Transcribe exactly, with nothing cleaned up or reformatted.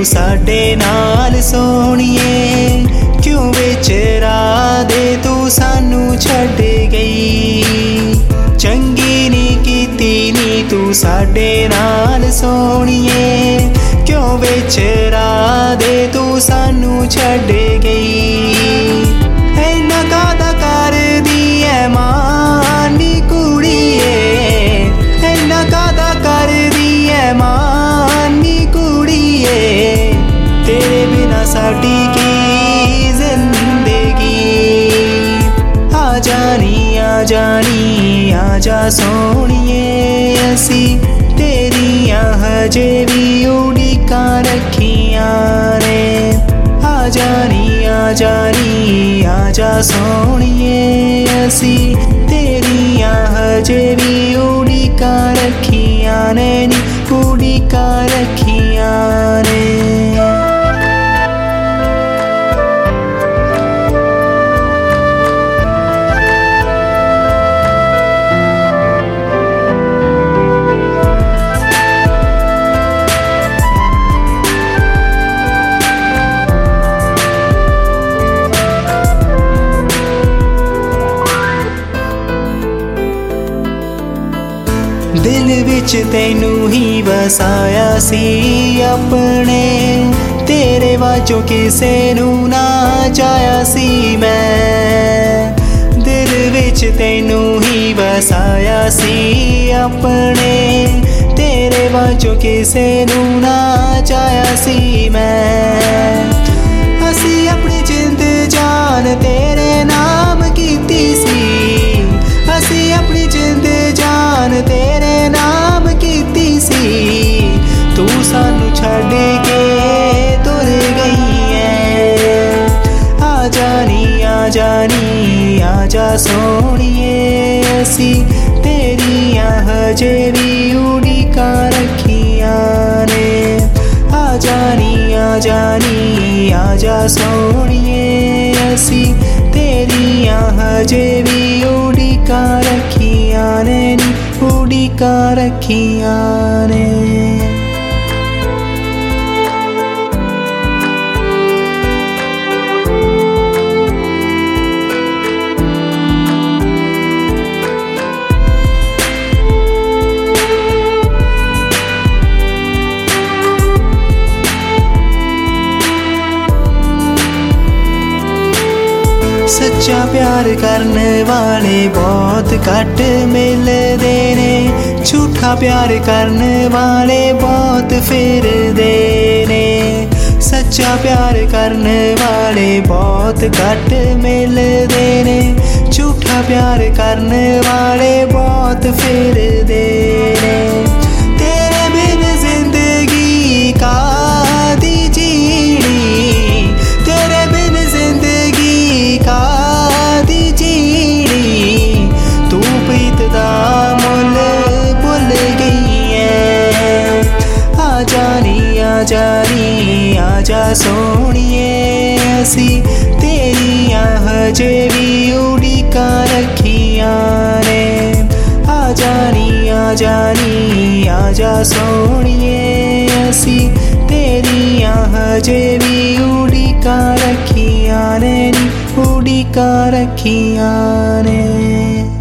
तू साडे नाल सोहणीए, क्यों विच राह दे तू सानू छड्ड गई। चंगी नी कीती नी तू साडे नाल सोहणीए, क्यों विच राह दे तू सानू छड्ड गई। इन्ना कादा करदी ऐ मां नी कुड़ीए, इन्ना कादा करदी ऐ मां नी कुड़ीए। तेरे बिना साडी की जिंदगी, आ जानी आ जानी आ जा सोहणीए, असी तेरियां हजे भी उड़ीकां रखियां ने। आ जानी आ जानी आ जा सोहणीए, असी तेरियां हजे भी उड़ीकां रखियां ने नी, उड़ीकां रखियां ने। दिल विच तैनू ही वसाया सी अपने, तेरे वाचों किसे नू ना चाया सी मैं। दिल विच तैनू ही वसाया सी अपने, तेरे वाचों किसे नू ना चाया सी मैं। असी अपनी जिंद जान तेरे नाम कीती सी, असी अपनी जिंद जान तेरे नाम कीती सी। तू सानू छड्ड के तुर गई है। आ जानी आ जानी आ जा सोहणीए, असी तेरियां हजे भी उड़ीकां रखियां ने। आ जानी आ जानी आ जा सोहणीए, असी तेरियां हजे भी उड़ीकां रखियां ने नी, उड़ीकां रखियां ने। सच्चा प्यार करने वाले बहुत घट मिलदे ने, झूठा प्यार करने वाले बहुत फिरदे ने। सच्चा प्यार करने वाले बहुत घट मिलदे ने, झूठा प्यार करने वाले बहुत फिरदे ने। तेरे बिन जिंदगी कादी जीनी, तेरे बिन जिंदगी कादी जीनी। तू प्रीत दा मुल भुल गई है। आ जानी आ जानी आ जा सोहणीए, असी तेरियां हजे भी उड़ीकां रखियां ने। आ जानी आ जानी आ जा सोहणीए, असी तेरियां हजे भी उड़ीकां रखियां ने नी, उड़ीकां रखियां ने।